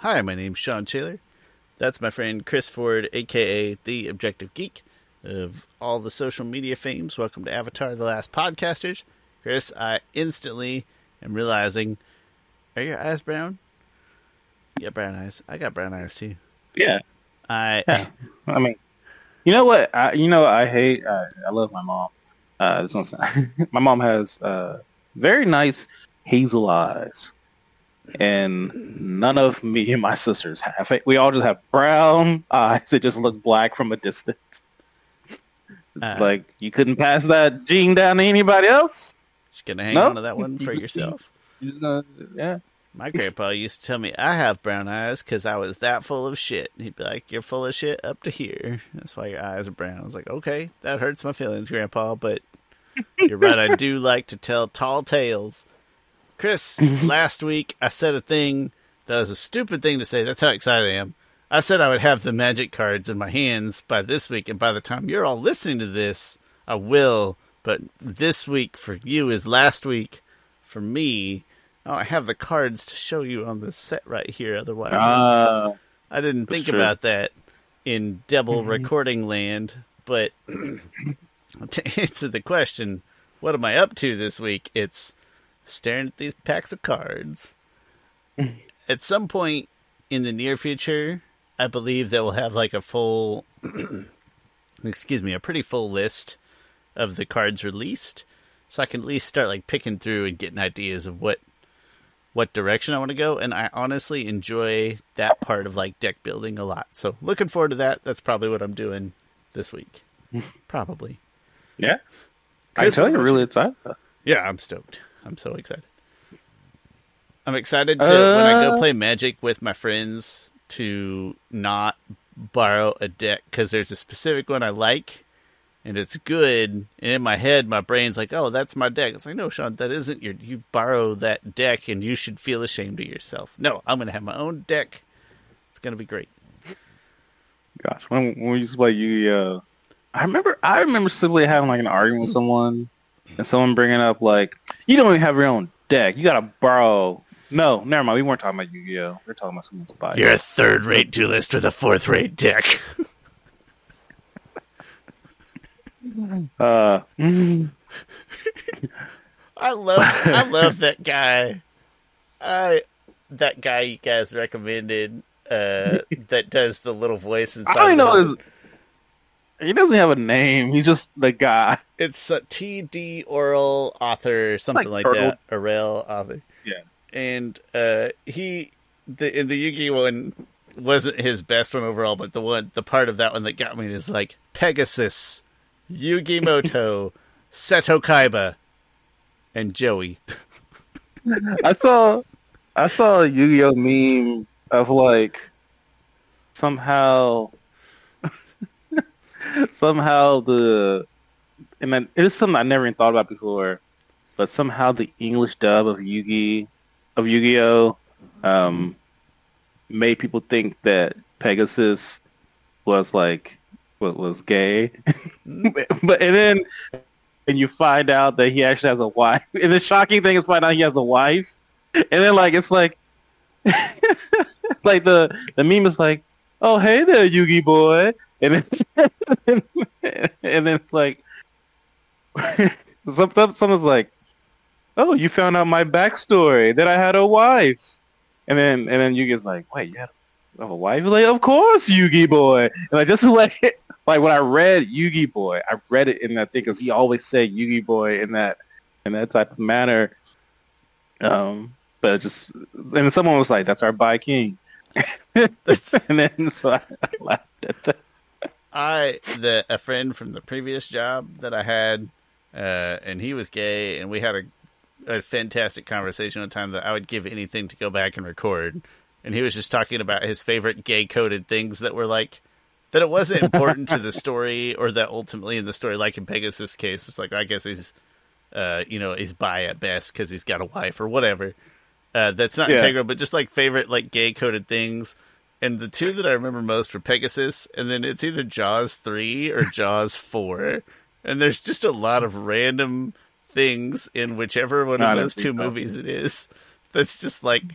Hi, my name's Sean Taylor. That's my friend Chris Ford, aka The Objective Geek, of all the social media fames. Welcome to Avatar The Last Podcasters. Chris, I instantly am realizing, are your eyes brown? You got brown eyes. I got brown eyes too. Yeah. Yeah. I mean, you know what? I hate. I love my mom. This one's, my mom has very nice hazel eyes, and none of me and my sisters have it. We all just have brown eyes that just look black from a distance. It's like you couldn't pass that gene down to anybody else. Just gonna hang on to that one for yourself. Yeah. My grandpa used to tell me I have brown eyes because I was that full of shit. He'd be like, "You're full of shit up to here. That's why your eyes are brown." I was like, "Okay, that hurts my feelings, Grandpa, but you're right. I do like to tell tall tales." Chris, last week I said a thing that was a stupid thing to say. That's how excited I am. I said I would have the magic cards in my hands by this week, and by the time you're all listening to this, I will. But this week for you is last week for me. Oh, I have the cards to show you on the set right here. Otherwise, I didn't think about that in double recording land. But to answer the question, what am I up to this week? It's staring at these packs of cards. At some point in the near future, I believe that we'll have like a full, a pretty full list of the cards released. So I can at least start like picking through and getting ideas of what direction I want to go, and I honestly enjoy that part of like deck building a lot. So looking forward to that. That's probably what I'm doing this week. Probably. Yeah. I tell you, really excited. Yeah, I'm stoked. I'm so excited. I'm excited to when I go play Magic with my friends to not borrow a deck because there's a specific one I like. And it's good, and in my head, my brain's like, "Oh, that's my deck." It's like, "No, Sean, that isn't your. You borrow that deck, and you should feel ashamed of yourself." No, I'm gonna have my own deck. It's gonna be great. Gosh, when we used to play Yu-Gi-Oh, I remember simply having like an argument with someone, and someone bringing up like, "You don't even have your own deck. You gotta borrow." No, never mind. We weren't talking about Yu-Gi-Oh. We were talking about someone's bike. You're a third-rate duelist with a fourth-rate deck. I love that guy. That guy you guys recommended that does the little voice inside. I know he doesn't have a name. He's just the guy. It's a TD Oral author, something like that. Oral author. Yeah. And in the Yu-Gi-Oh one wasn't his best one overall, but the part of that one that got me is like Pegasus, Yugimoto, Seto Kaiba, and Joey. I saw a Yu-Gi-Oh meme of like somehow and then it was something I never even thought about before, but somehow the English dub of Yu-Gi-Oh made people think that Pegasus was like was gay. and you find out that he actually has a wife. And the shocking thing is find out he has a wife. And then like it's like like the meme is like, "Oh hey there, Yugi boy," and then and then it's like someone's like, "Oh, you found out my backstory that I had a wife," and then Yugi's like, "Wait, you have a wife?" Like, "Of course, Yugi boy." And like just like when I read Yugi boy, I read it in that thing because he always said Yugi boy in that type of manner. But just and someone was like, "That's our Bai King," and then so I laughed at that. A friend from the previous job that I had, and he was gay, and we had a fantastic conversation one time that I would give anything to go back and record. And he was just talking about his favorite gay-coded things that were like, that it wasn't important to the story, or that ultimately in the story, like in Pegasus' case, it's like, I guess he's, he's bi at best because he's got a wife or whatever. That's not integral, but just like favorite like gay-coded things. And the two that I remember most were Pegasus, and then it's either Jaws 3 or Jaws 4. And there's just a lot of random things in whichever one of those two movies it is. That's just like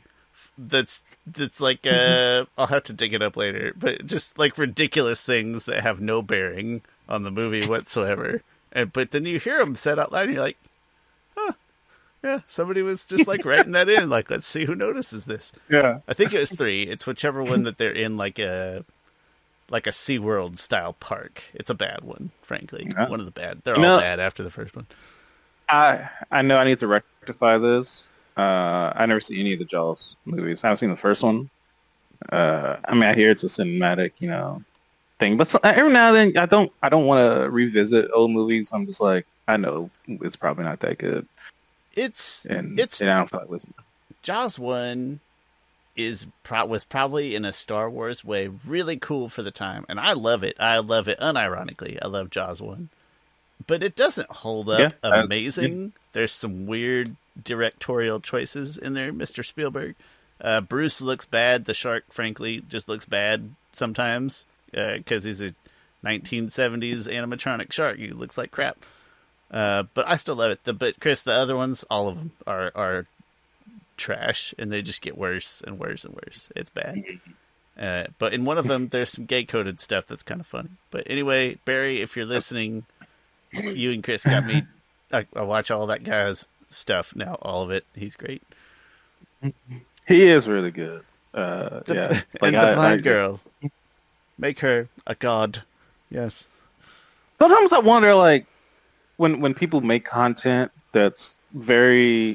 that's like I'll have to dig it up later, but just like ridiculous things that have no bearing on the movie whatsoever. But then you hear them said out loud, and you're like, huh, yeah, somebody was just like writing that in. Like, let's see who notices this. Yeah. I think it was 3. It's whichever one that they're in, like a SeaWorld style park. It's a bad one, frankly. Yeah. One of the bad. They're all bad after the first one. I know I need to rectify this. I never seen any of the Jaws movies. I haven't seen the first one. I mean, I hear it's a cinematic, thing, but every now and then I don't want to revisit old movies. I'm just like, I know it's probably not that good. And I don't feel like listening. Jaws 1 was probably in a Star Wars way really cool for the time, and I love it. I love it unironically. I love Jaws 1. But it doesn't hold up amazing. There's some weird directorial choices in there, Mr. Spielberg. Bruce looks bad. The shark, frankly, just looks bad sometimes because he's a 1970s animatronic shark. He looks like crap. But I still love it. But Chris, the other ones, all of them are trash, and they just get worse and worse and worse. It's bad. But in one of them, there's some gay-coded stuff that's kind of funny. But anyway, Barry, if you're listening, you and Chris got me. I watch all that guy's stuff now, all of it. He's great. He is really good. Yeah. And the blind girl. Make her a god. Yes. Sometimes I wonder, like, when people make content that's very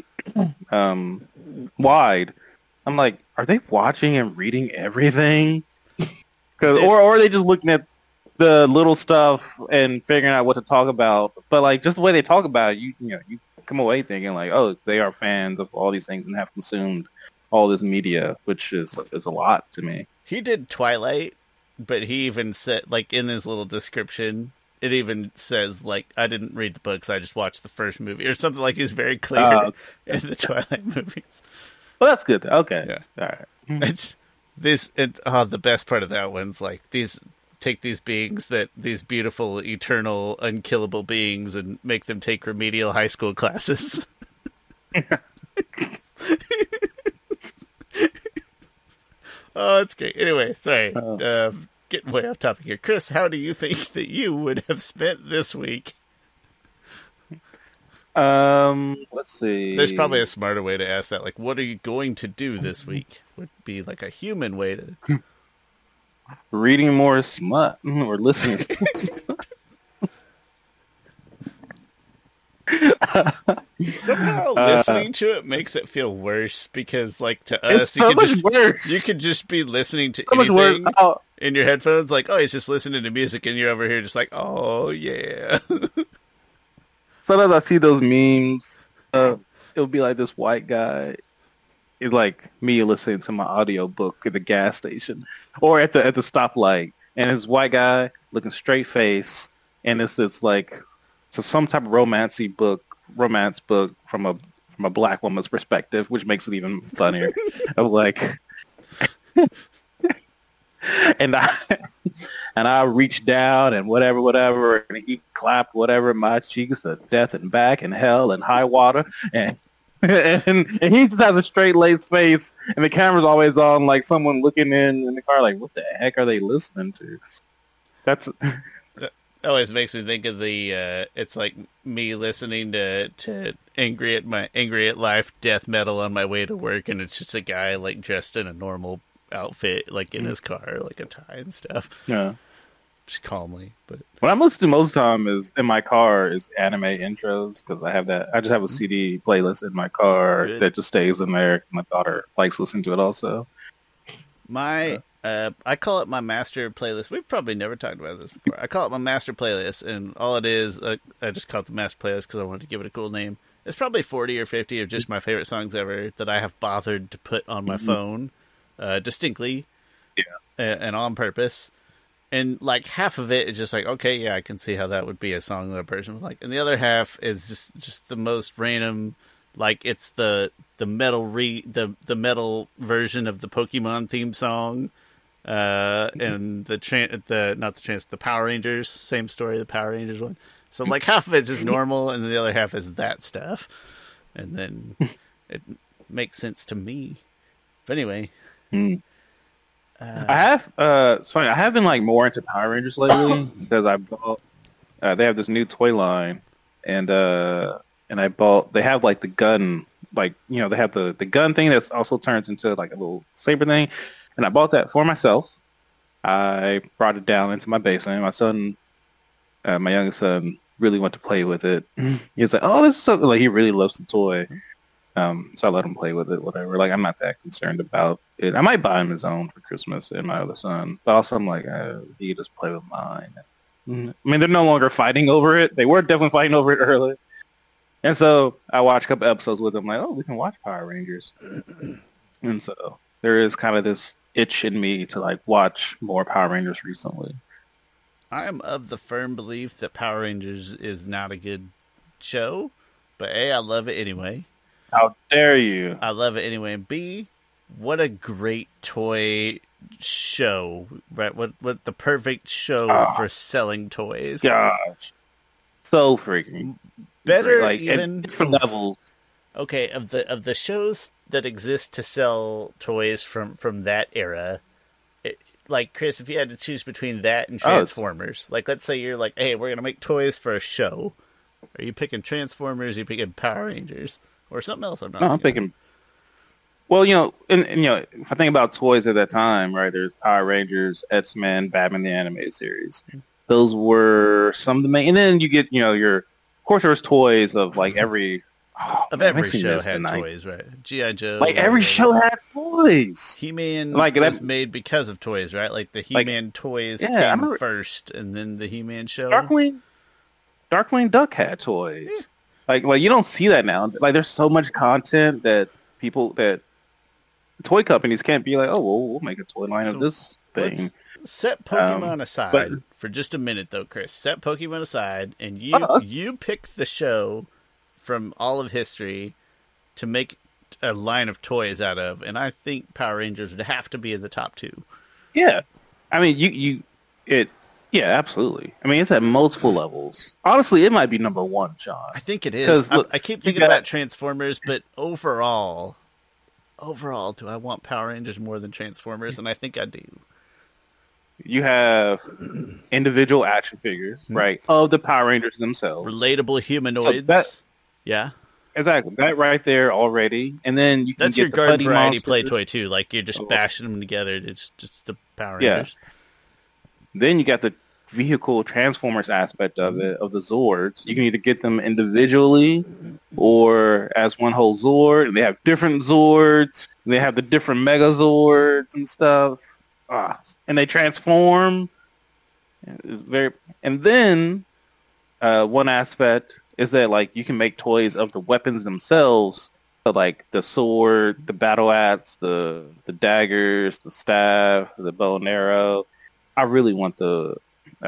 wide, I'm like, are they watching and reading everything? Or are they just looking at the little stuff and figuring out what to talk about? But like, just the way they talk about it, you come away thinking like, oh, they are fans of all these things and have consumed all this media, which is a lot to me. He did Twilight, but he even said, like, in his little description, it even says, like, I didn't read the books, I just watched the first movie, or something. Like, he's very clear in the Twilight movies. Well, that's good. Okay. Yeah. All right. It's this, the best part of that one's, like, take these beings, these beautiful, eternal, unkillable beings, and make them take remedial high school classes. Oh, it's great. Anyway, sorry. Getting way off topic here. Chris, how do you think that you would have spent this week? Let's see. There's probably a smarter way to ask that. Like, what are you going to do this week? Would be like a human way to... Reading more smut or listening to Somehow listening to it makes it feel worse, because like to us you could just be listening to anything in your headphones, like, oh, he's just listening to music, and you're over here just like, oh yeah. Sometimes I see those memes. It'll be like this white guy. It's like me listening to my audiobook at the gas station or at the stoplight, and this white guy looking straight face, and it's this like some type of romance book from a black woman's perspective, which makes it even funnier. Of like, and I reached down and whatever, and he clapped whatever in my cheeks of death and back and hell and high water, and he just has a straight-laced face, and the camera's always on, like someone looking in the car, like, what the heck are they listening to? That always makes me think of the it's like me listening to angry at life death metal on my way to work, and it's just a guy like dressed in a normal outfit, like in his car, like a tie and stuff. Yeah. Just calmly. But what I'm listening to most of the time is in my car is anime intros, because I just have a CD playlist in my car that just stays in there. My daughter likes listening to it also. I call it my master playlist. We've probably never talked about this before. I call it my master playlist, and all it is, I just call it the master playlist because I wanted to give it a cool name. It's probably 40 or 50 of just my favorite songs ever that I have bothered to put on my phone distinctly and on purpose. And like half of it is just like, okay, yeah, I can see how that would be a song that a person would like. And the other half is just the most random, like it's the metal version of the Pokemon theme song. And the Power Rangers, same story, the Power Rangers one. So like half of it's just normal, and the other half is that stuff. And then it makes sense to me. But anyway, I have it's funny. I have been like more into Power Rangers lately because I bought. They have this new toy line, and I bought. They have like the gun, like they have the gun thing that also turns into like a little saber thing, and I bought that for myself. I brought it down into my basement. My son, my youngest son, really wanted to play with it. He was like, "Oh, this is so like he really loves the toy." So I let him play with it, whatever. Like I'm not that concerned about it. I might buy him his own for Christmas and my other son. But also I'm like, he can just play with mine. I mean, they're no longer fighting over it. They were definitely fighting over it earlier. And so I watched a couple episodes with him, like, oh, we can watch Power Rangers. And so there is kind of this itch in me to like watch more Power Rangers recently. I am of the firm belief that Power Rangers is not a good show, but A, I love it anyway. How dare you? I love it anyway. And B, what a great toy show, right? What the perfect show for selling toys. Gosh. So freaking better, like, even at different levels. Okay, of the shows that exist to sell toys from that era, like Chris, if you had to choose between that and Transformers, like let's say you're like, hey, we're gonna make toys for a show. Are you picking Transformers? Or are you picking Power Rangers? Or something else? I'm picking. Well, and if I think about toys at that time, right? There's Power Rangers, X-Men, Batman the Animated Series. Those were some of the main. And then you get, of course, there was toys of like every. Every show had toys, right? G.I. Joe. Like every show had toys. He-Man was made because of toys, right? Like the He-Man toys came first, and then the He-Man show. Darkwing Duck had toys. Yeah. Like you don't see that now. Like there's so much content that toy companies can't be like, oh, well, we'll make a toy line of this thing. Let's set Pokemon aside for just a minute, though, Chris. Set Pokemon aside, and you pick the show from all of history to make a line of toys out of, and I think Power Rangers would have to be in the top 2. Yeah, I mean, yeah, absolutely. I mean, it's at multiple levels. Honestly, it might be number 1, John. I think it is. Look, I keep thinking about Transformers, but overall, do I want Power Rangers more than Transformers? And I think I do. You have individual action figures, right, of the Power Rangers themselves. Relatable humanoids. Yeah. Exactly. That right there already. And then you can That's get your the garden Buddy variety monsters. play toy, too. Like, you're just bashing them together. It's just the Power Rangers. Yeah. Then you got the vehicle Transformers aspect of it, of the Zords. You can either get them individually or as one whole Zord. And they have different Zords. And they have the different Megazords and stuff. And they transform. And then one aspect is that like you can make toys of the weapons themselves. So like the sword, the battle axe, the daggers, the staff, the bow and arrow. I really want the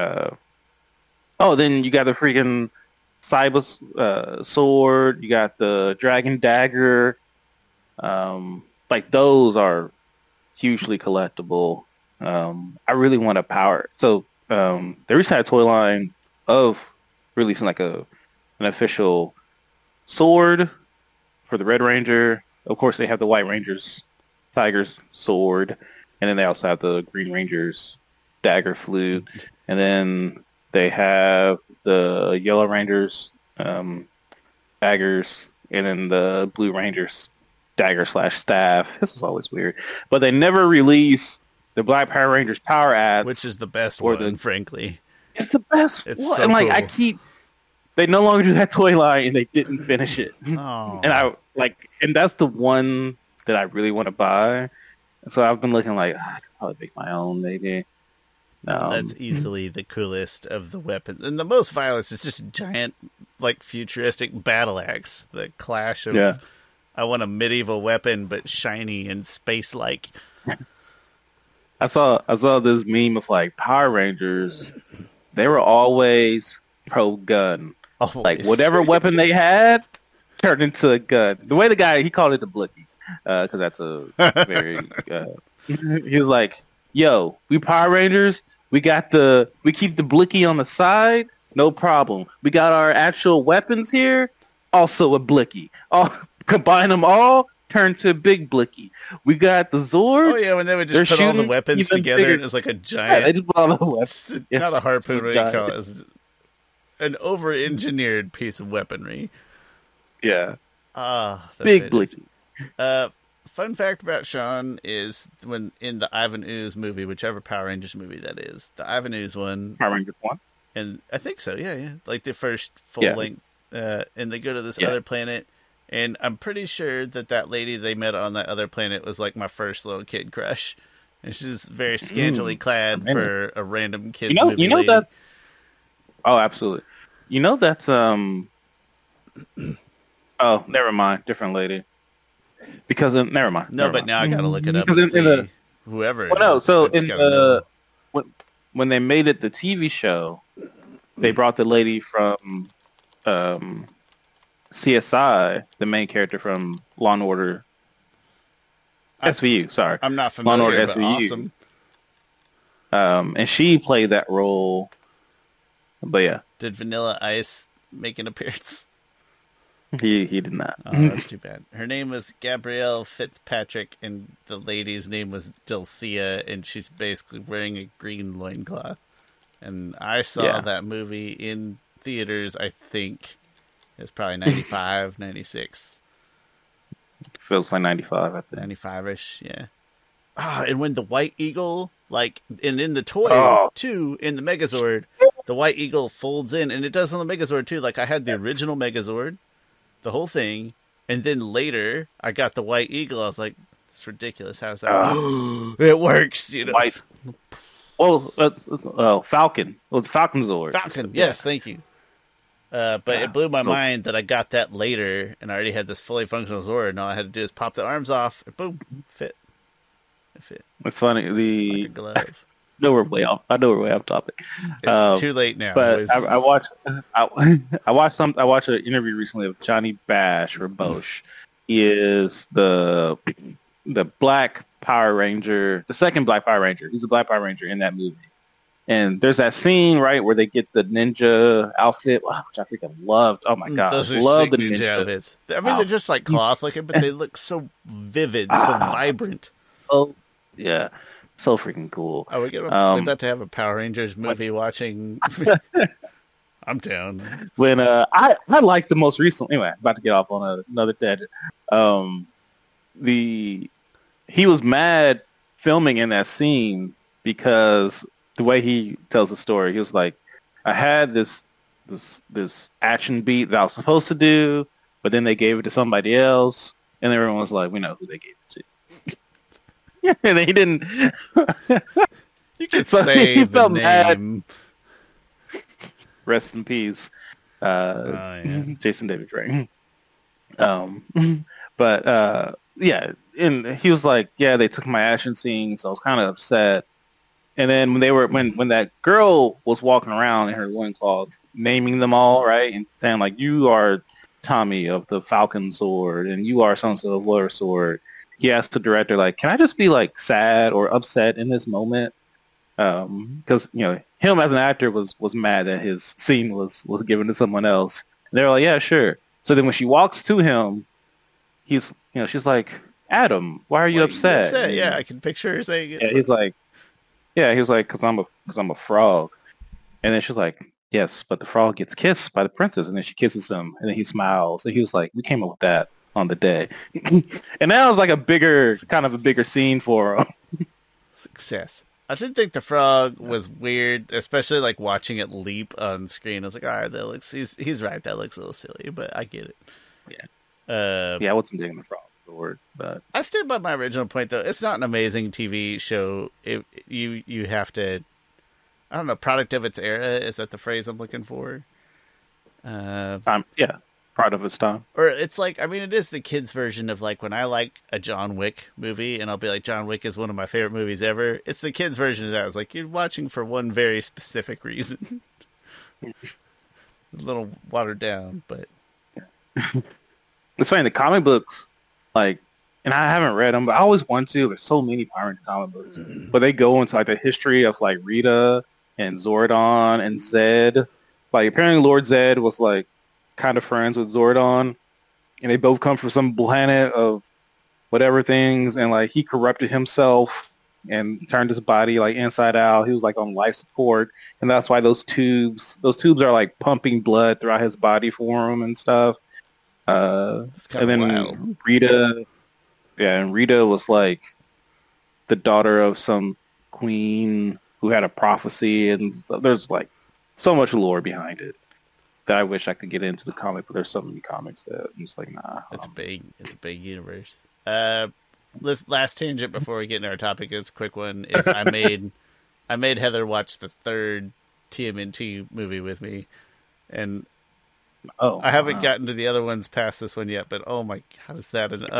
then you got the freaking cyber sword, you got the dragon dagger. Like those are hugely collectible. I really want a power. So they recently had a toy line of releasing like an official sword for the Red Ranger. Of course, they have the White Ranger's Tiger's sword, and then they also have the Green Ranger's dagger flute, and then they have the Yellow Ranger's daggers, and then the Blue Ranger's dagger / staff. This was always weird, but they never released the Black Power Ranger's power axe, which is the best one, frankly. It's the best. It's one. so And like cool. They no longer do that toy line, and they didn't finish it. Oh. And that's the one that I really want to buy. So I've been looking like I could probably make my own, maybe. That's easily the coolest of the weapons. And the most violence is just a giant, like, futuristic battle axe. The clash of, I want a medieval weapon, but shiny and space-like. I saw this meme of, like, Power Rangers. They were always pro-gun. Always. Like, whatever weapon they had turned into a gun. The way the guy, he called it the blicky. Because that's a very... he was like, yo, we Power Rangers, we keep the blicky on the side, no problem. We got our actual weapons here, also a blicky. Combine them all, turn to Big Blicky. We got the Zords. Oh yeah, when they would just put all the weapons together, bigger. and it's like a Yeah, giant. they just put all the weapons. Not a harpoon. What do you call it? Giant. It's an over-engineered piece of weaponry. Yeah. Ah, Big Blicky. Fun fact about Sean is when in the Ivan Ooze movie, whichever Power Rangers movie that is, the Ivan Ooze one, Power Rangers 1. and I think so, yeah, like the first full length, and they go to this other planet, and I'm pretty sure that lady they met on that other planet was like my first little kid crush, and she's very scantily clad for a random kid's movie. You know that. Oh, absolutely. You know that's Oh, never mind, different lady. Because never mind. No, but now I gotta look it up and see whoever. Well, no, so in the when they made it the TV show, they brought the lady from CSI, the main character from Law and Order SVU. Sorry, I'm not familiar. Law and Order but SVU. Awesome. And she played that role. But yeah, did Vanilla Ice make an appearance? He did not. Oh, that's too bad. Her name was Gabrielle Fitzpatrick, and the lady's name was Dulcia, and she's basically wearing a green loincloth. And I saw that movie in theaters, I think. It's probably 95, 96. Feels like 95, I think. 95-ish, yeah. Ah, and when the White Eagle, like, and in the toy, too, in the Megazord, the White Eagle folds in, and it does on the Megazord, too. Like, I had the original Megazord, the whole thing, and then later I got the White Eagle. I was like, "It's ridiculous. How's that? It works, you know." White. Falcon. Well, it's Falcon Zord. Falcon. Yes, thank you. But it blew my mind that I got that later, and I already had this fully functional Zord, and all I had to do is pop the arms off, and boom, fit. It fit. It's funny. Like a glove. I know we're way off topic. It's too late now. But I watched an interview recently of Johnny Bash or Bosch. He is the Black Power Ranger, the second Black Power Ranger. He's the Black Power Ranger in that movie. And there's that scene, right, where they get the ninja outfit, which I freaking loved. Oh my god, those are love sick the ninja outfits. I mean, they're just like cloth looking, but they look so vivid, so vibrant. Oh yeah. So freaking cool. Oh, we're about to have a Power Rangers movie watching. I'm down. When I like the most recent. Anyway, about to get off on another tangent. He was mad filming in that scene because the way he tells the story, he was like, I had this action beat that I was supposed to do, but then they gave it to somebody else, and everyone was like, we know who they gave it to. And he didn't. You could say the name. Mad. Rest in peace, Jason David Frank. But yeah, and he was like, yeah, they took my action scene, so I was kind of upset. And then when that girl was walking around in her loincloth, naming them all, right, and saying like, you are Tommy of the Falcon Sword, and you are so-and-so of Water Sword. He asked the director, like, can I just be, like, sad or upset in this moment? Because, you know, him as an actor was mad that his scene was given to someone else. And they were like, yeah, sure. So then when she walks to him, she's like, Adam, why are you upset? Yeah, I can picture her saying it. Yeah, he was like, because I'm a frog. And then she's like, yes, but the frog gets kissed by the princess. And then she kisses him, and then he smiles. And he was like, we came up with that on the day. And that was like a bigger scene for him. Success. I did think the frog was weird, especially like watching it leap on screen. I was like, all right, that looks, he's right, that looks a little silly, but I get it. Yeah. I wasn't digging the frog word, but I stand by my original point though. It's not an amazing TV show. You have to, I don't know, product of its era, is that the phrase I'm looking for? Part of its time. Or it's like, I mean, it is the kids' version of like when I like a John Wick movie and I'll be like, John Wick is one of my favorite movies ever. It's the kids' version of that. It's like, you're watching for one very specific reason. A little watered down, but. It's funny, the comic books, like, and I haven't read them, but I always want to. There's so many Power Rangers comic books. But they go into like the history of like Rita and Zordon and Zed. Like, apparently Lord Zed was like kind of friends with Zordon, and they both come from some planet of whatever things, and like he corrupted himself and turned his body like inside out. He was like on life support, and that's why those tubes are like pumping blood throughout his body for him and stuff. It's kind And of then wild. Rita, yeah, and Rita was like the daughter of some queen who had a prophecy, and so there's like so much lore behind it that I wish I could get into the comic, but there's so many comics that I'm just like, nah. It's big. It's a big universe. This last tangent before we get into our topic, is a quick one. Is I made Heather watch the third TMNT movie with me, and Oh, I haven't wow. gotten to the other ones past this one yet. But oh my god, is that an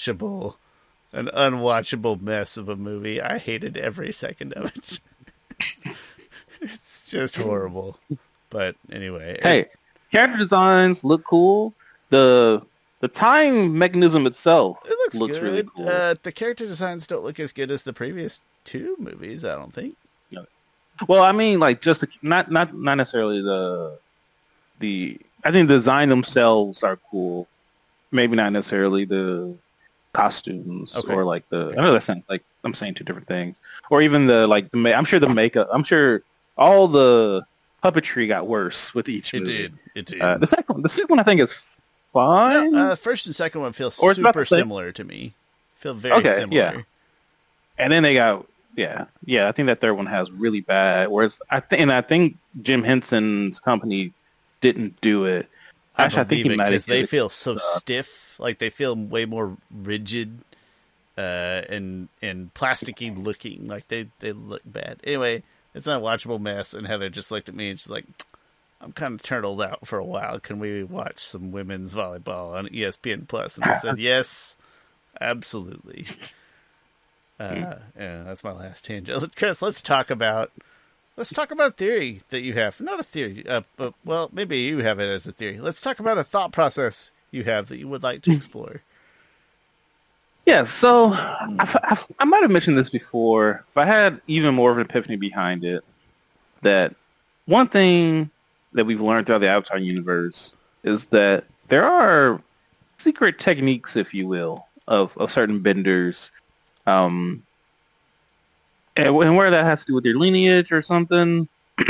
unwatchable mess of a movie? I hated every second of it. It's just horrible. But anyway, Hey, character designs look cool. The time mechanism itself it looks looks good. really cool. The character designs don't look as good as the previous two movies, I don't think. Well, I mean, like just not necessarily the. I think the design themselves are cool. Maybe not necessarily the costumes Okay. or like the. I know that sounds like I'm saying two different things. Or even the like. I'm sure the makeup. I'm sure all the puppetry got worse with each It movie. did. It did. The second one I think is fine. No, first and second one feel Or it's about super the same. similar to me. Feel very Okay, similar. yeah. And then they got I think that third one has really bad. Whereas I think Jim Henson's company didn't do it. Actually, I think he might have. because they feel so stiff. Like they feel way more rigid, and plasticky looking. Like they look bad. Anyway, it's not a watchable mess. And Heather just looked at me and she's like, "I'm kind of turtled out for a while. Can we watch some women's volleyball on ESPN Plus?" And I said, "Yes, absolutely." Yeah, that's my last tangent. Chris, let's talk about theory that you have. Not a theory, but well, maybe you have it as a theory. Let's talk about a thought process you have that you would like to explore. Yeah, so I might have mentioned this before, but I had even more of an epiphany behind it. That one thing that we've learned throughout the Avatar universe is that there are secret techniques, if you will, of certain benders. And where that has to do with their lineage or something.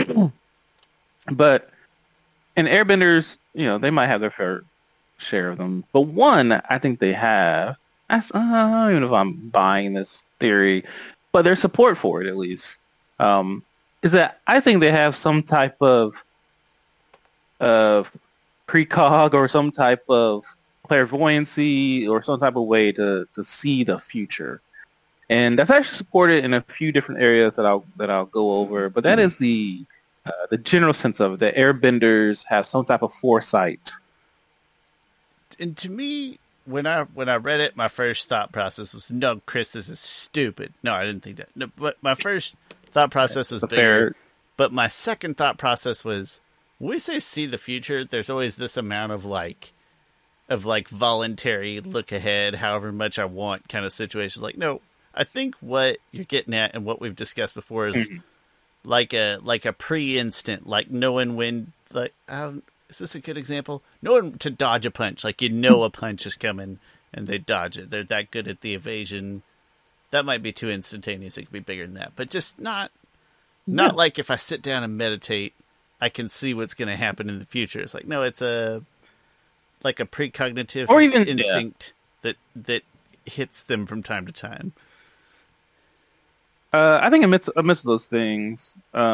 But in airbenders, they might have their fair share of them. But one, I think they have. I don't even know if I'm buying this theory, but there's support for it at least. Is that I think they have some type of precog or some type of clairvoyancy or some type of way to see the future. And that's actually supported in a few different areas that I'll go over. But that is the general sense of it. That airbenders have some type of foresight. And to me, when I read it, my first thought process was, "No, Chris, this is stupid." No, I didn't think that. No, but my first thought process was bigger. But my second thought process was, when we say see the future, there's always this amount of voluntary look ahead, however much I want kind of situation. Like, no, I think what you're getting at and what we've discussed before is like a pre-instant, like knowing when, like, is this a good example? Knowing to dodge a punch, like a punch is coming and they dodge it. They're that good at the evasion. That might be too instantaneous. It could be bigger than that, but just not like if I sit down and meditate, I can see what's going to happen in the future. It's like, no, it's like a precognitive Or even instinct that hits them from time to time. I think amidst those things,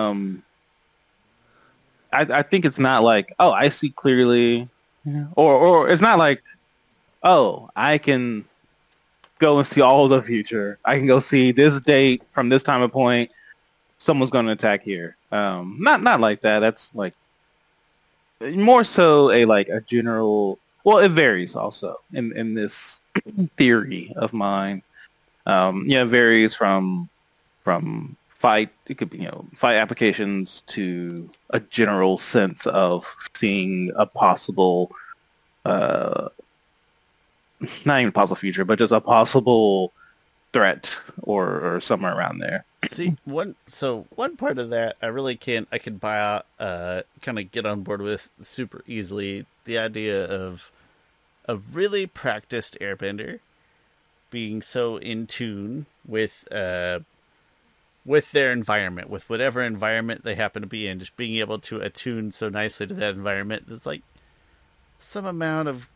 I think it's not like, oh, I see clearly, or it's not like, oh, I can go and see all the future. I can go see this date from this time of point. Someone's going to attack here. Not like that. That's like more so a general. Well, it varies also in this theory of mine. It varies from fight. It could be fight applications to a general sense of seeing a possible, not even possible future, but just a possible threat or somewhere around there. See, one part of that I can buy out, kind of get on board with super easily, the idea of a really practiced airbender being so in tune with their environment, with whatever environment they happen to be in, just being able to attune so nicely to that environment. There's like some amount of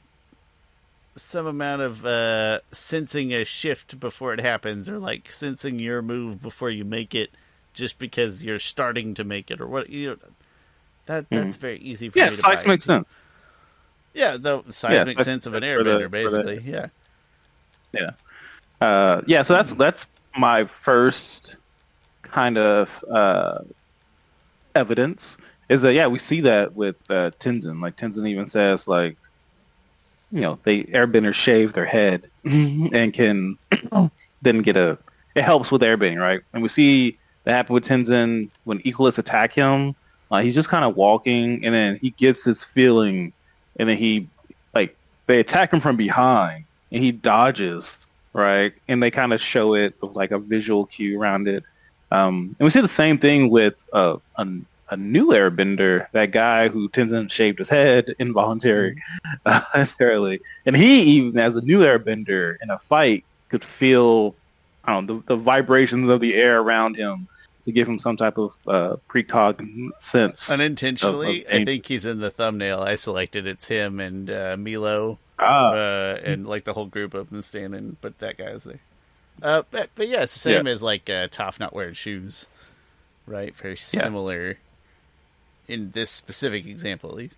sensing a shift before it happens, or like sensing your move before you make it, just because you're starting to make it, or what, you know, that's very easy for me to buy. Yeah, makes sense. Yeah, the seismic sense of an airbender, basically. Yeah. So that's my first kind of evidence, is that we see that with Tenzin. Like Tenzin even says, like, you know, they airbenders shave their head and can then get it helps with airbending, right? And we see that happen with Tenzin when Equalus attack him. He's just kind of walking, and then he gets this feeling, and then they attack him from behind, and he dodges, right? And they kind of show it with like a visual cue around it. And we see the same thing with a new airbender, that guy who Tenzin shaved his head involuntarily. And he, even as a new airbender in a fight, could feel, I don't know, the vibrations of the air around him to give him some type of precog sense. Unintentionally, I think he's in the thumbnail I selected. It's him and Milo, and like the whole group of them standing, but that guy's there. But yeah, it's the same as like Toph not wearing shoes, right? Very similar in this specific example, at least.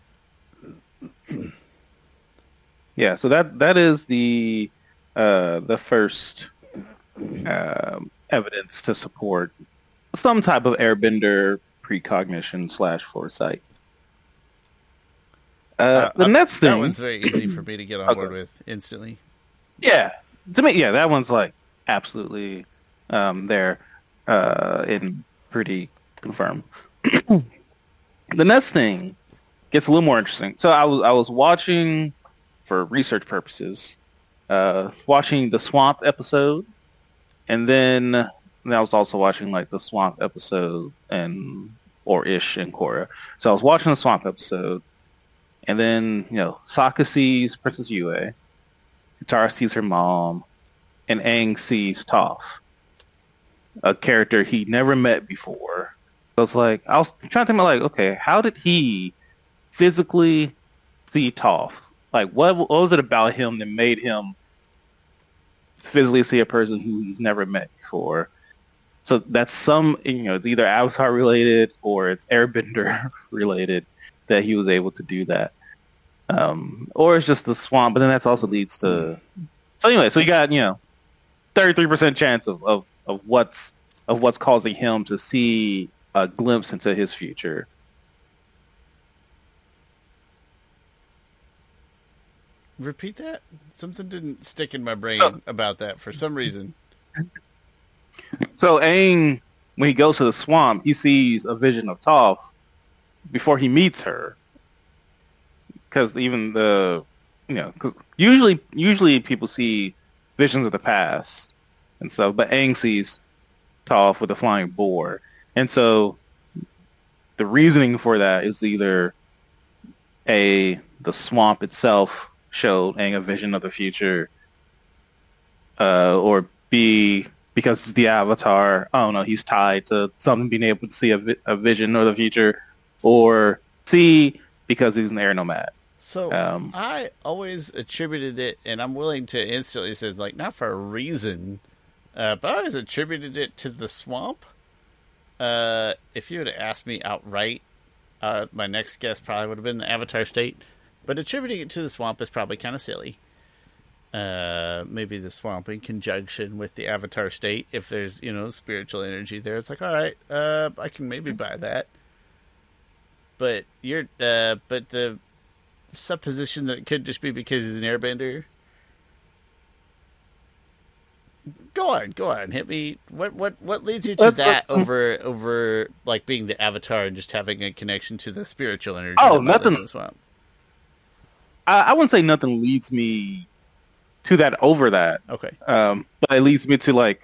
Yeah, so that is the first evidence to support some type of airbender precognition / foresight. The next thing, that one's very easy for me to get on board with instantly. Yeah, to me, that one's like absolutely there and pretty confirmed. The next thing gets a little more interesting. So I was watching, for research purposes, watching the Swamp episode, and then I was also watching like the Swamp episode or Ish and Korra. So I was watching the Swamp episode, and then, you know, Sokka sees Princess Yue, Katara sees her mom, and Aang sees Toph, a character he never met before. So it's like, I was trying to think, like, okay, how did he physically see Toph? Like, what was it about him that made him physically see a person who he's never met before? So that's it's either Avatar related or it's Airbender related that he was able to do that. Or it's just the swamp, but then that also leads to... So anyway, so you got, 33% chance of what's causing him to see a glimpse into his future. Repeat that? Something didn't stick in my brain about that for some reason. So Aang, when he goes to the swamp, he sees a vision of Toph before he meets her. Because even cause usually people see visions of the past and stuff, but Aang sees Toph with a flying boar. And so the reasoning for that is either the swamp itself showed Aang a vision of the future, or B, because it's the Avatar, I don't know, he's tied to something being able to see a vision of the future, or C, because he's an air nomad. So I always attributed it, and I'm willing to instantly say, like, not for a reason, but I always attributed it to the swamp. If you had asked me outright, my next guess probably would have been the Avatar state, but attributing it to the swamp is probably kind of silly. Maybe the swamp in conjunction with the Avatar state, if there's, spiritual energy there, it's like, all right, I can maybe buy that. But but the supposition that it could just be because he's an airbender. Go on, hit me. What leads you to that over like being the Avatar and just having a connection to the spiritual energy? Oh, nothing. I wouldn't say nothing leads me to that over that. Okay. But it leads me to like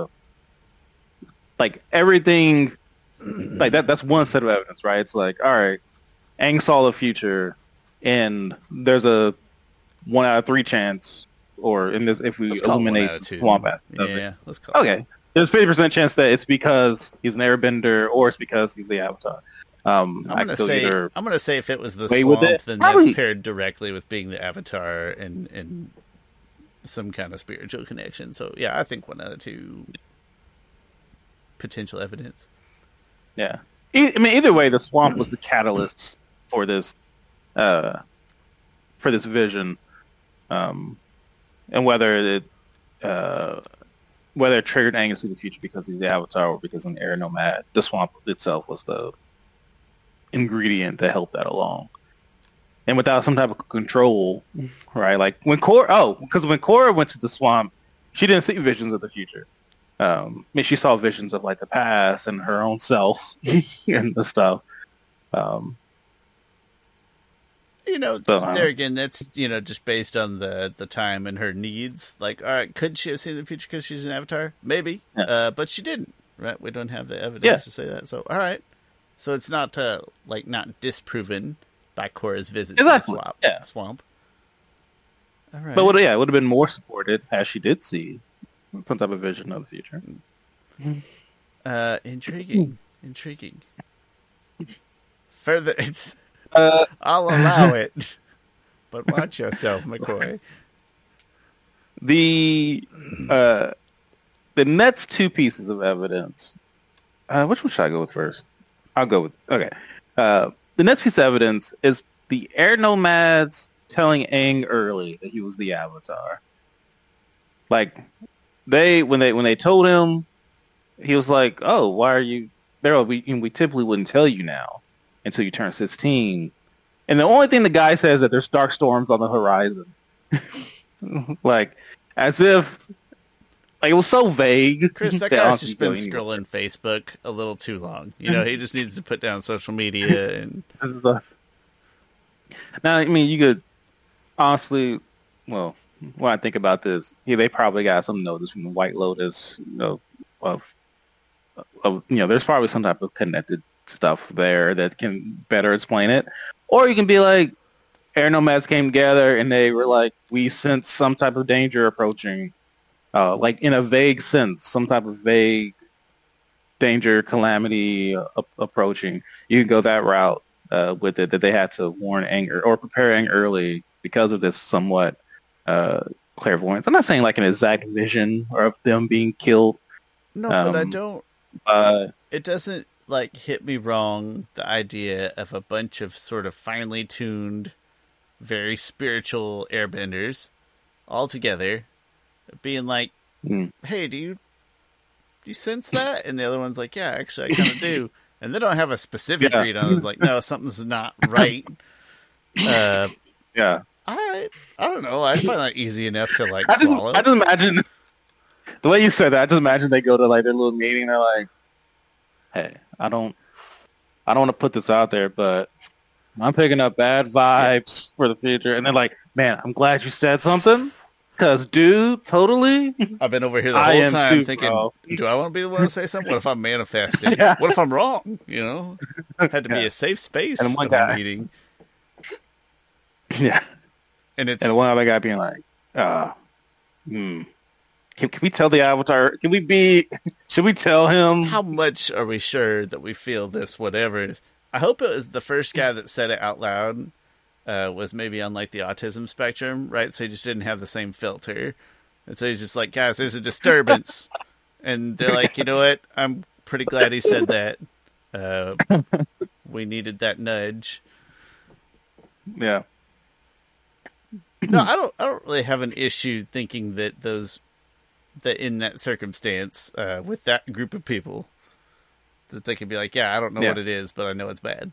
everything, like that's one set of evidence, right? It's like, all right, Aang saw the future, and there's a 1 out of 3 chance or in this, if we Let's call it 1 out eliminate of the 2. swamp aspect of it. Yeah, let's call it. Okay. There's 50% chance that it's because he's an airbender or it's because he's the Avatar. I'm gonna say if it was the way with swamp, it. then Probably. that's paired directly with being the Avatar and some kind of spiritual connection. So yeah, I think 1 out of 2 potential evidence. Yeah. I mean, either way, the swamp was the catalyst for this vision, and whether it triggered Aang to see the future because he's the Avatar or because an air nomad, the swamp itself was the ingredient that helped that along. And without some type of control, right? Like when because when Korra went to the swamp, she didn't see visions of the future. I mean, she saw visions of like the past and her own self and the stuff. There again, that's just based on the time and her needs. Like, all right, could she have seen the future because she's an Avatar? Maybe, but she didn't. Right? We don't have the evidence to say that. So, all right, so it's not not disproven by Korra's visit to the swamp. All right, but it would have been more supported as she did see some type of vision of the future. Intriguing. Further, I'll allow it, but watch yourself, McCoy. The next 2 pieces of evidence. Which one should I go with first? I'll go with the next piece of evidence is the air nomads telling Aang early that he was the Avatar. Like when they told him, he was like, "Oh, why are you there? We typically wouldn't tell you now until you turn 16." And the only thing the guy says is that there's dark storms on the horizon. Like, as if, like, it was so vague. Chris, that guy's just been scrolling Facebook a little too long. He just needs to put down social media and. Now, I mean, you could honestly, well, when I think about this, they probably got some notice from the White Lotus of there's probably some type of connected stuff there that can better explain it. Or you can be like, air nomads came together and they were like, we sense some type of danger approaching, like in a vague sense, some type of vague danger, calamity approaching. You can go that route with it, that they had to warn Aang or prepare Aang early because of this somewhat clairvoyance. I'm not saying like an exact vision or of them being killed. No, but I don't. It doesn't hit me wrong, the idea of a bunch of sort of finely tuned, very spiritual airbenders all together being like, hey, do you sense that? And the other one's like, yeah, actually I kind of do. And they don't have a specific read on it. It's like, no, something's not right. Yeah. I don't know. I find that easy enough to swallow. I just imagine the way you said that. I just imagine they go to their little meeting. They're like, "Hey, I don't want to put this out there, but I'm picking up bad vibes for the future." And they're like, "Man, I'm glad you said something, because dude, totally." I've been over here the whole time thinking, do I want to be the one to say something? What if I'm manifesting? What if I'm wrong? Had to be a safe space and one guy meeting. Yeah. And one other guy being like, can we tell the Avatar? Should we tell him? How much are we sure that we feel this, whatever? I hope it was the first guy that said it out loud was maybe on the autism spectrum, right? So he just didn't have the same filter. And so he's just like, guys, there's a disturbance. And they're like, you know what? I'm pretty glad he said that. We needed that nudge. Yeah. No, I don't really have an issue thinking that in that circumstance, with that group of people, that they could be like, yeah, I don't know what it is, but I know it's bad.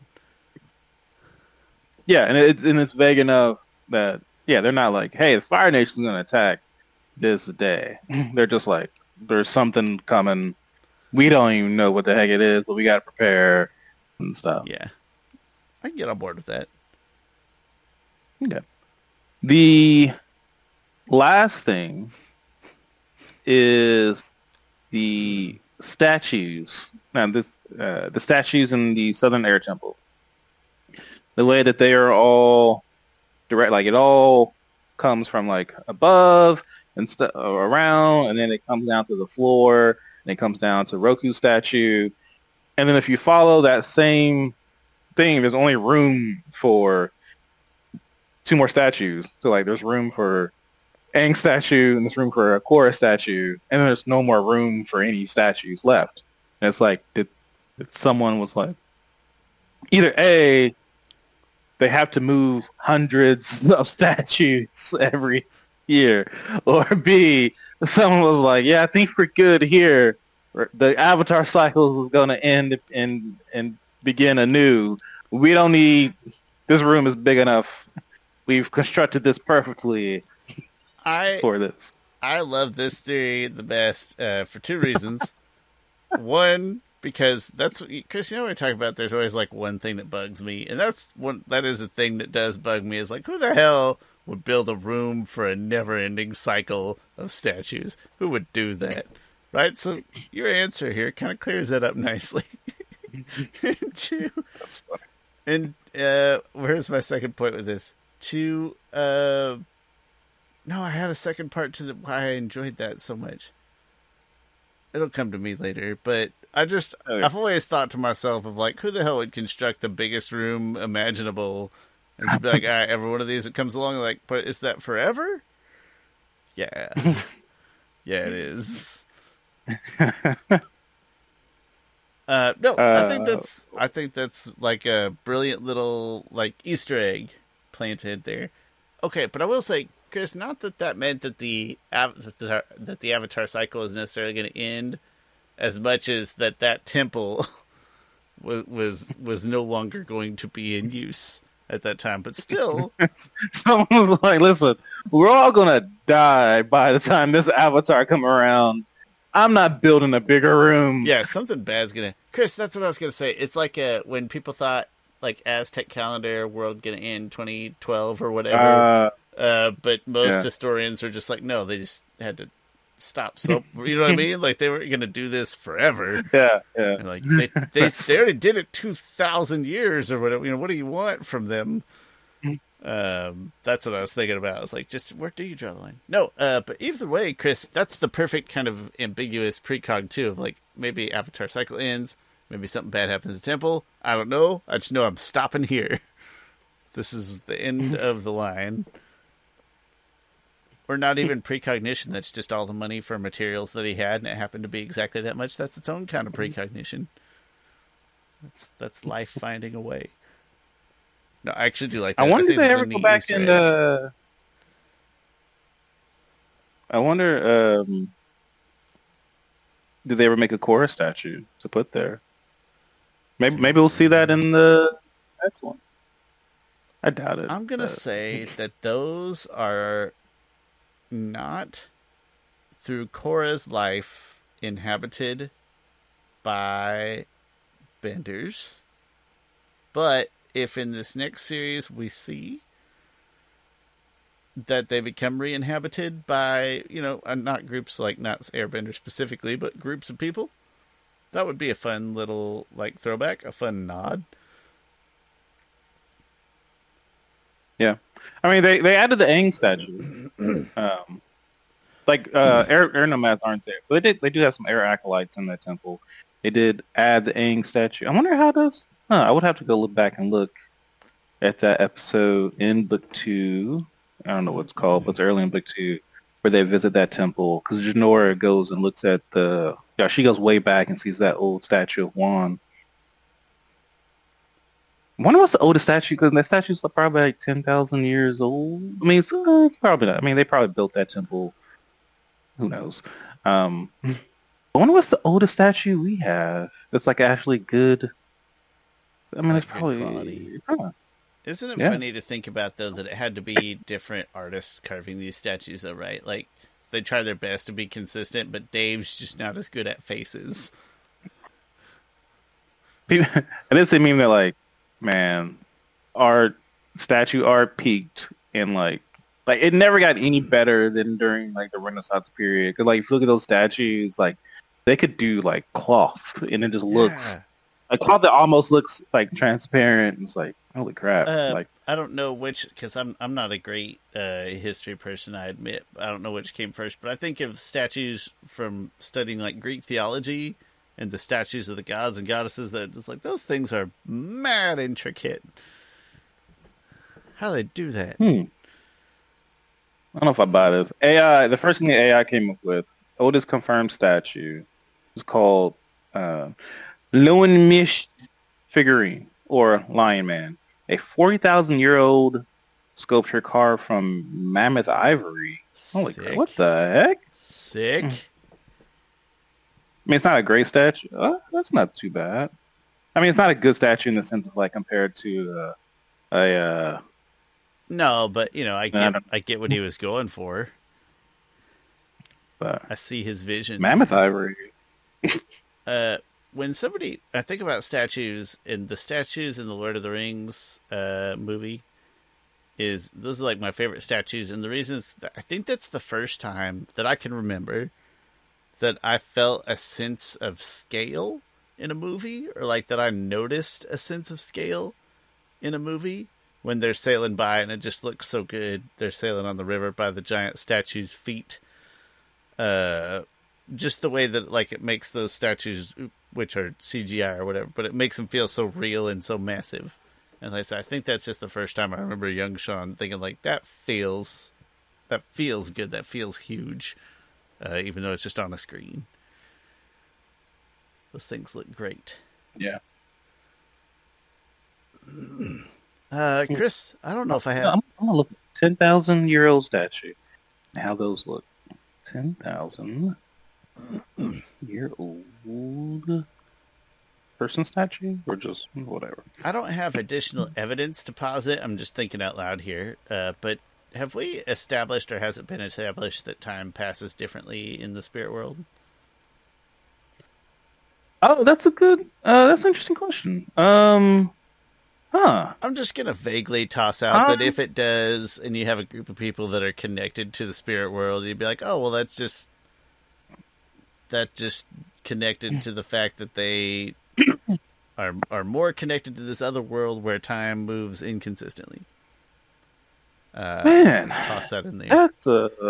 Yeah, and it's vague enough that they're not like, hey, the Fire Nation's gonna attack this day. They're just like, there's something coming. We don't even know what the heck it is, but we gotta prepare and stuff. Yeah, I can get on board with that. Okay. The last thing is the statues. Now, the statues in the Southern Air Temple. The way that they are all direct, like it all comes from like above and around, and then it comes down to the floor, and it comes down to Roku statue, and then if you follow that same thing, there's only room for 2 more statues. So like, there's room for Aang statue, and there's room for a Korra statue, and then there's no more room for any statues left. And it's like, did someone was like, either A, they have to move hundreds of statues every year, or B, someone was like, yeah, I think we're good here. The Avatar cycles is going to end and begin anew. We don't need, this room is big enough. We've constructed this perfectly for this. I love this theory the best for 2 reasons. One, because that's what Chris, you know, when we talk about there's always like one thing that bugs me, and that is a thing that does bug me, is like, who the hell would build a room for a never-ending cycle of statues? Who would do that? Right? So your answer here kind of clears that up nicely. Two, That's funny. and where's my second point with this? Two, no, I had a second part to why I enjoyed that so much. It'll come to me later, but I've always thought to myself of like, who the hell would construct the biggest room imaginable? And just be like, all right, every one of these that comes along, like, but is that forever? Yeah. Yeah, it is. No, I think that's like a brilliant little like Easter egg planted there. Okay, but I will say, Chris, not that meant that the Avatar cycle is necessarily going to end, as much as that temple was no longer going to be in use at that time. But still, someone was like, "Listen, we're all gonna die by the time this Avatar come around. I'm not building a bigger room." Yeah, something bad's gonna. Chris, that's what I was gonna say. It's like when people thought like Aztec calendar world gonna end 2012 or whatever. But most historians are just like, no, they just had to stop. So you know what I mean? Like they were gonna do this forever. Yeah. And like they already did it 2,000 years or whatever. You know, what do you want from them? That's what I was thinking about. I was like, just where do you draw the line? No, but either way, Chris, that's the perfect kind of ambiguous precog too. Of like maybe Avatar cycle ends, maybe something bad happens in the temple. I don't know. I just know I'm stopping here. This is the end of the line. Or not even precognition. That's just all the money for materials that he had, and it happened to be exactly that much. That's its own kind of precognition. That's life finding a way. No, I actually do like that. I wonder if they ever go back and I wonder did they ever make a Korra statue to put there? Maybe we'll see that in the next one. I doubt it. I'm gonna say that those are not through Korra's life inhabited by benders, but if in this next series we see that they become re-inhabited by, you know, not groups like, not airbenders specifically, but groups of people, that would be a fun little like throwback, a fun nod. Yeah, I mean they added the Aang statue. Air nomads aren't there, but they do have some air acolytes in that temple. They did add the Aang statue. I wonder how does. I would have to go look back and look at that episode in book 2. I don't know what it's called, but it's early in book 2 where they visit that temple, because Jinora goes and looks at she goes way back and sees that old statue of Wan. I wonder what's the oldest statue, because that statue's probably like 10,000 years old. I mean, it's probably not. I mean, they probably built that temple. Who knows? I wonder what's the oldest statue we have that's like actually good. I mean, it's probably. Isn't it funny to think about, though, that it had to be different artists carving these statues, though, right? Like, they try their best to be consistent, but Dave's just not as good at faces. I didn't say mean that, like, man, statue art peaked in, like, it never got any better than during, like, the Renaissance period. Because, like, if you look at those statues, like, they could do, like, cloth, and it just looks a cloth that almost looks like transparent. It's like, holy crap! Like, I don't know which, because I'm not a great history person, I admit. I don't know which came first, but I think of statues from studying like Greek theology and the statues of the gods and goddesses. That just like those things are mad intricate. How do they do that? I don't know if I buy this. AI. The first thing the AI came up with, oldest confirmed statue, is called Lowenmish figurine or Lion Man, a 40,000-year-old sculpture carved from mammoth ivory. Holy crap! What the heck? Sick. I mean, it's not a great statue. That's not too bad. I mean, it's not a good statue in the sense of like compared to a. No, but you know, I get what he was going for. But I see his vision. Mammoth ivory. When I think about statues, and the statues in the Lord of the Rings movie, those are like my favorite statues, and the reason is I think that's the first time that I can remember that I felt a sense of scale in a movie, or like that I noticed a sense of scale in a movie when they're sailing by, and it just looks so good. They're sailing on the river by the giant statue's feet. Just the way that like it makes those statues, which are CGI or whatever, but it makes them feel so real and so massive. And like I said, I think that's just the first time I remember young Sean thinking like that feels good, that feels huge, even though it's just on a screen. Those things look great. Yeah. Chris, I don't know if I have. I'm gonna look at 10,000-year-old statue. How those look? 10,000-year-old person statue, or just whatever. I don't have additional evidence to posit. I'm just thinking out loud here. But have we established, or has it been established, that time passes differently in the spirit world? Oh, that's an interesting question. I'm just going to vaguely toss out that if it does, and you have a group of people that are connected to the spirit world, you'd be like, oh, well, that just connected to the fact that they are more connected to this other world where time moves inconsistently. Man, toss that in there. That's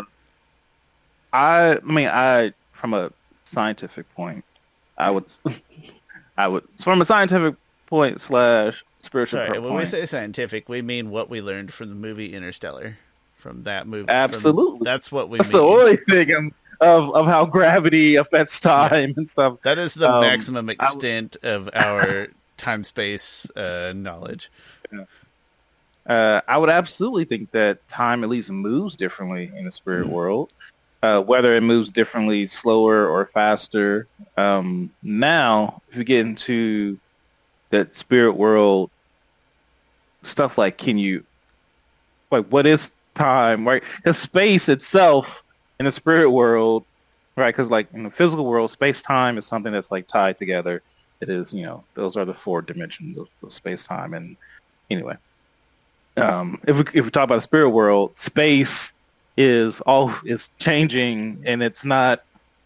I mean, from a scientific point, I would from a scientific point / spiritual Sorry, point. when we say scientific, we mean what we learned from the movie Interstellar, from that movie. Absolutely, that's what we. That's mean. the only thing of how gravity affects time and stuff. That is the maximum extent of our time-space knowledge. I would absolutely think that time at least moves differently in the spirit world. Whether it moves differently, slower or faster. Now, if you get into that spirit world stuff, like what is time, right? Because space itself in the spirit world, right? Because like in the physical world, space-time is something that's like tied together. It is, those are the 4 dimensions of space-time. And anyway, if we talk about the spirit world, space is changing, and it's not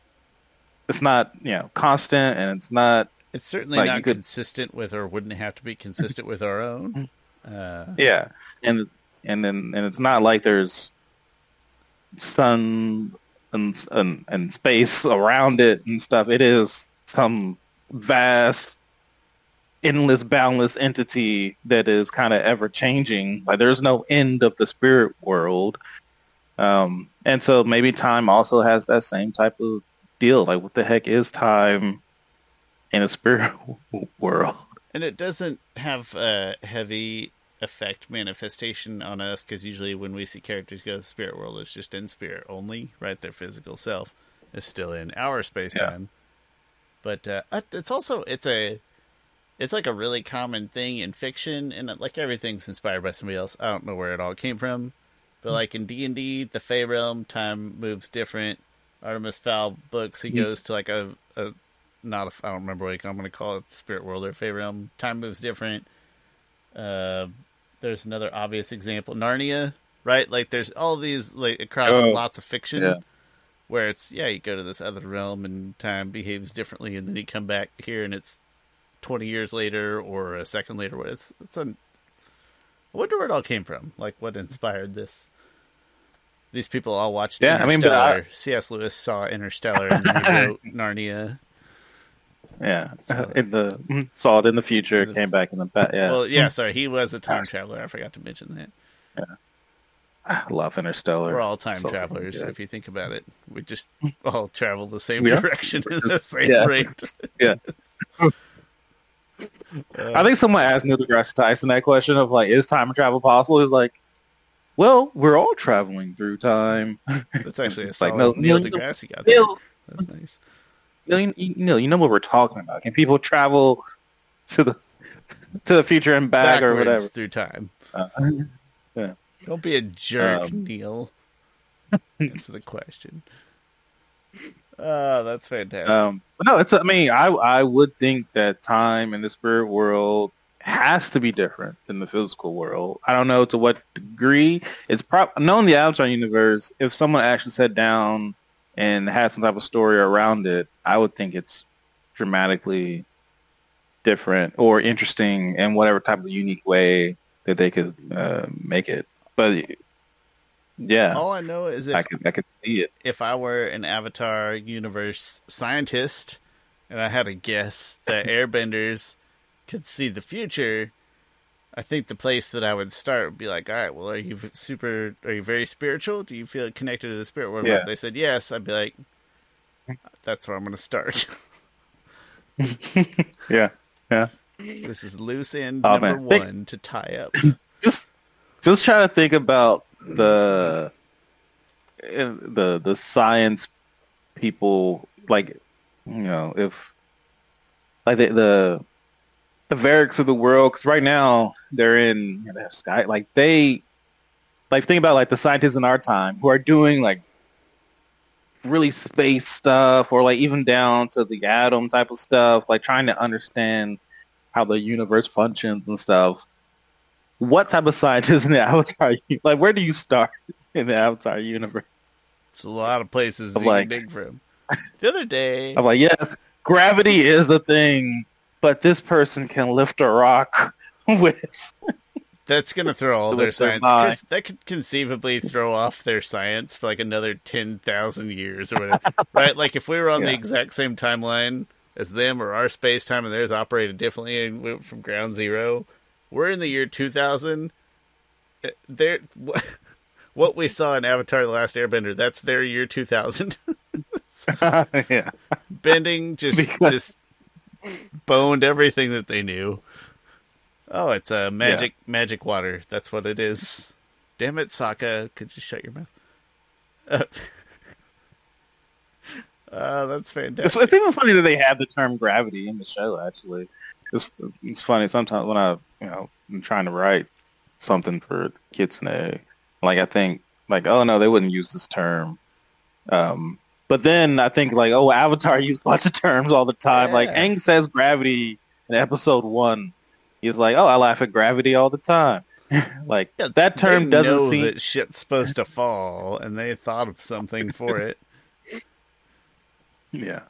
constant, and it's not. It's certainly not consistent with, or wouldn't have to be consistent with, our own. Yeah, and it's not like there's sun and space around it and stuff. It is some vast, endless, boundless entity that is kind of ever changing. Like there's no end of the spirit world, and so maybe time also has that same type of deal. Like, what the heck is time in a spirit world? And it doesn't have a heavy effect manifestation on us, because usually when we see characters go to the spirit world, it's just in spirit only, right? Their physical self is still in our space-time. Yeah. But it's like a really common thing in fiction, and like everything's inspired by somebody else. I don't know where it all came from, but like in D&D, the Fey realm, time moves different. Artemis Fowl books, he goes to like I don't remember what I'm going to call it, spirit world or Fey realm. Time moves different. There's another obvious example, Narnia, right? Like there's all these like across lots of fiction where it's you go to this other realm and time behaves differently, and then you come back here and it's 20 years later or a second later. I wonder where it all came from. Like, what inspired this? These people all watched Interstellar. C.S. Lewis saw Interstellar and then he wrote Narnia. Yeah, saw it in the future, came back in the past. Yeah. Well, yeah, sorry, he was a time traveler. I forgot to mention that. Yeah. I love Interstellar. We're all time travelers, if you think about it. We just all travel the same direction in the same rate. Yeah. I think someone asked Neil deGrasse Tyson that question of, like, is time travel possible? He's like, well, we're all traveling through time. That's actually a solid Neil deGrasse got there. That's nice. You know what we're talking about. Can people travel to the future and back or whatever through time? Yeah. Don't be a jerk, Neil. Answer the question. Oh, that's fantastic. No, I mean, I would think that time in the spirit world has to be different than the physical world. I don't know to what degree. It's known the Avatar universe. If someone actually sat down and had some type of story around it, I would think it's dramatically different or interesting in whatever type of unique way that they could make it. But yeah, all I know is I could see it. If I were an Avatar universe scientist and I had to guess that airbenders could see the future, I think the place that I would start would be like, all right, well, are you very spiritual? Do you feel connected to the spirit world? Yeah. If they said yes, I'd be like, that's where I'm going to start. Yeah. This is loose end number one to tie up. Just try to think about the science people, like, you know, if like the Varrics of the world, because right now they're in the sky, like think about like the scientists in our time who are doing like really space stuff, or like even down to the atom type of stuff, like trying to understand how the universe functions and stuff. What type of scientist in the Avatar, like, where do you start in the Avatar universe? There's a lot of places you can dig from. The other day, I'm like, yes, gravity is the thing, but this person can lift a rock with. That's going to throw all their science. That could conceivably throw off their science for like another 10,000 years or whatever. Right? Like if we were on the exact same timeline as them, or our space time and theirs operated differently and went from ground zero, we're in the year 2000. What we saw in Avatar The Last Airbender, that's their year 2000. Yeah. Bending just boned everything that they knew. Oh, it's a magic water. That's what it is. Damn it, Sokka. Could you shut your mouth? That's fantastic. It's even funny that they have the term gravity in the show, actually. It's funny. Sometimes when I'm trying to write something for Kitsune, like I think, like, oh no, they wouldn't use this term. But then I think, like, oh, Avatar used a bunch of terms all the time. Yeah. Like, Aang says gravity in episode 1. He's like, oh, I laugh at gravity all the time. Like, that term doesn't seem... that shit's supposed to fall, and they thought of something for it. Yeah.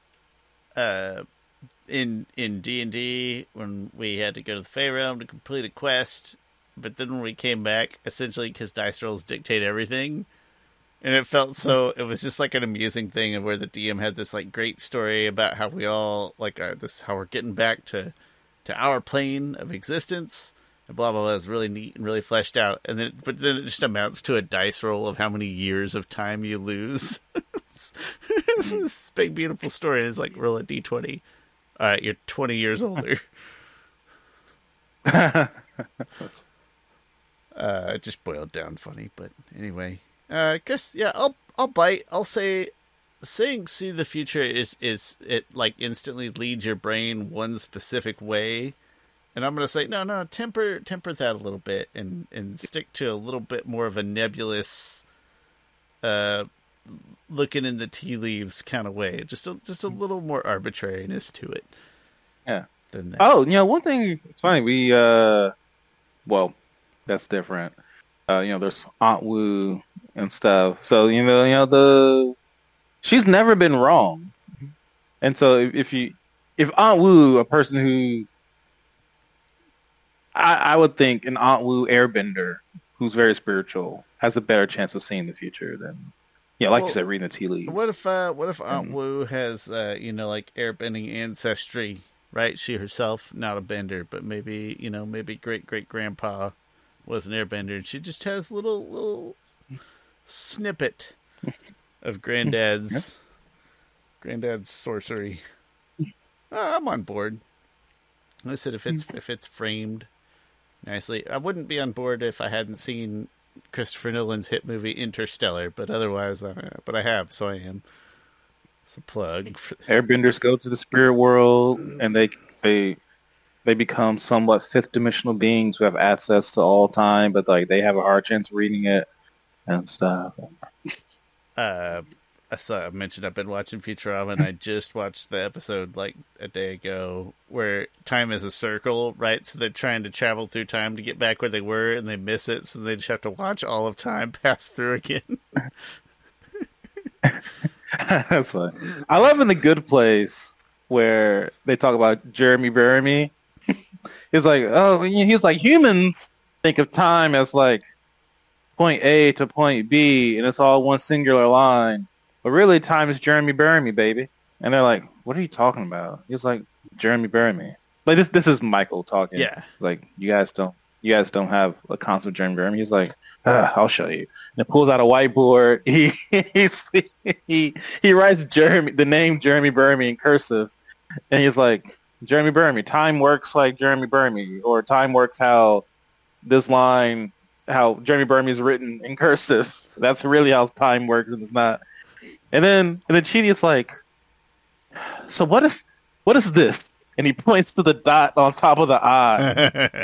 In D&D, when we had to go to the Fey Realm to complete a quest, but then when we came back, essentially because dice rolls dictate everything, and it felt so... It was just like an amusing thing of where the DM had this like great story about how we all like how we're getting back to our plane of existence, and blah blah blah. Is really neat and really fleshed out, and then it just amounts to a dice roll of how many years of time you lose. It's this big beautiful story, and it's like, roll a d20. All right, you're 20 years older. It just boiled down funny, but anyway, I guess I'll bite. I'll say, saying see the future is it like instantly leads your brain one specific way, and I'm gonna say no, temper that a little bit and stick to a little bit more of a nebulous, looking in the tea leaves kind of way. Just a little more arbitrariness to it. Yeah. Than that. Oh, one thing. It's funny. We well, that's different. There's Aunt Wu and stuff. So she's never been wrong. And so if Aunt Wu, a person who I would think an Aunt Wu airbender who's very spiritual has a better chance of seeing the future than, like you said, reading the tea leaves. What if Aunt Wu has like airbending ancestry, right? She herself not a bender, but maybe maybe great grandpa was an airbender, and she just has little snippet of granddad's sorcery. I'm on board. I said if it's framed nicely. I wouldn't be on board if I hadn't seen Christopher Nolan's hit movie Interstellar, but otherwise, but I have, so I am. It's a plug. Airbenders go to the spirit world, and they become somewhat fifth dimensional beings who have access to all time, but like they have a hard chance of reading it and stuff. I mentioned I've been watching Futurama, and I just watched the episode like a day ago where time is a circle, right? So they're trying to travel through time to get back where they were, and they miss it, so they just have to watch all of time pass through again. That's fun. I love in The Good Place where they talk about Jeremy Bearimy. He's like, he's like, humans think of time as like point A to point B, and it's all one singular line. But really, time is Jeremy Bearimy, baby. And they're like, what are you talking about? He's like, Jeremy Bearimy. Like this is Michael talking. Yeah. He's like, you guys don't have a concept of Jeremy Bearimy. He's like, I'll show you. And it pulls out a whiteboard. He writes the name Jeremy Bearimy in cursive, and he's like, Jeremy Bearimy, time works like Jeremy Bearimy, or time works how Jeremy Bearimy is written in cursive. That's really how time works, and it's not. And then Chidi is like, so what is this? And he points to the dot on top of the I.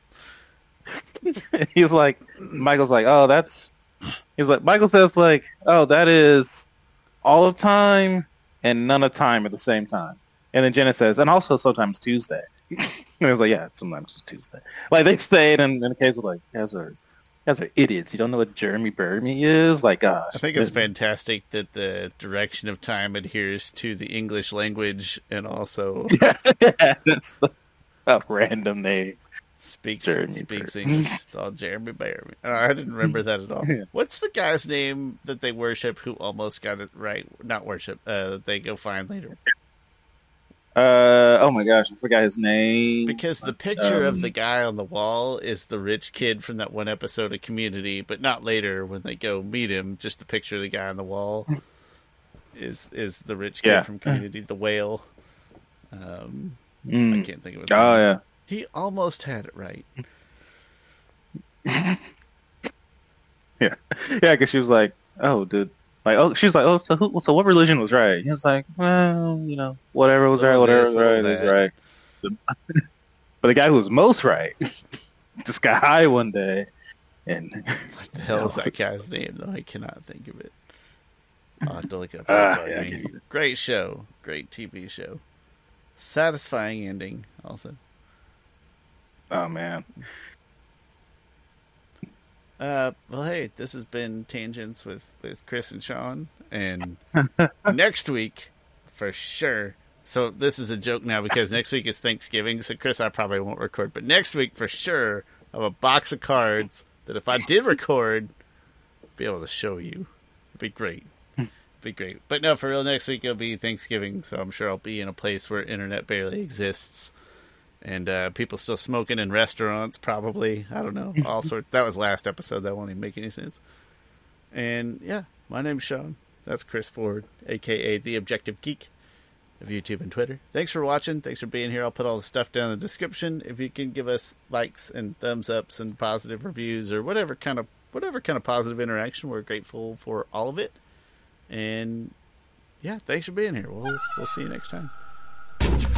He's like, Michael's like, Michael says like, oh, that is all of time and none of time at the same time. And then Jenna says, and also sometimes Tuesday. And I was like, yeah, sometimes it's Tuesday. Like they stayed, and in the case of like, you guys are idiots. You don't know what Jeremy Bearimy is? Like, gosh. I think it's fantastic that the direction of time adheres to the English language, and also that's a random name. Speaks English. It's all Jeremy Bearimy. I didn't remember that at all. Yeah. What's the guy's name that they worship who almost got it right? Not worship. They go find later. Oh my gosh, I forgot his name. Because the picture of the guy on the wall is the rich kid from that one episode of Community, but not later when they go meet him. Just the picture of the guy on the wall is the rich kid from Community, the whale. I can't think of it. Oh yeah. He almost had it right. Yeah, because she was like, "Oh, dude." Like, she's like, "Oh, so what religion was right?" He was like, "Well, whatever was right, whatever was right is right." But the guy who was most right just got high one day, and what the hell is that guy's name? Though I cannot think of it. I'll have to look it up. Great show, great TV show, satisfying ending. Also, oh man. Well, hey, this has been Tangents with Chris and Sean, and next week, for sure. So this is a joke now because next week is Thanksgiving, so Chris, I probably won't record, but next week, for sure, I have a box of cards that if I did record, I'd be able to show you. It'd be great. But no, for real, next week it'll be Thanksgiving, so I'm sure I'll be in a place where internet barely exists. And people still smoking in restaurants, probably. I don't know. All sorts. That was last episode. That won't even make any sense. And yeah, my name's Sean. That's Chris Ford, a.k.a. The Objective Geek of YouTube and Twitter. Thanks for watching. In being here. I'll put all the stuff down in the description. If you can give us likes and thumbs ups and positive reviews or whatever kind of positive interaction, we're grateful for all of it. And yeah, thanks for being here. We'll see you next time.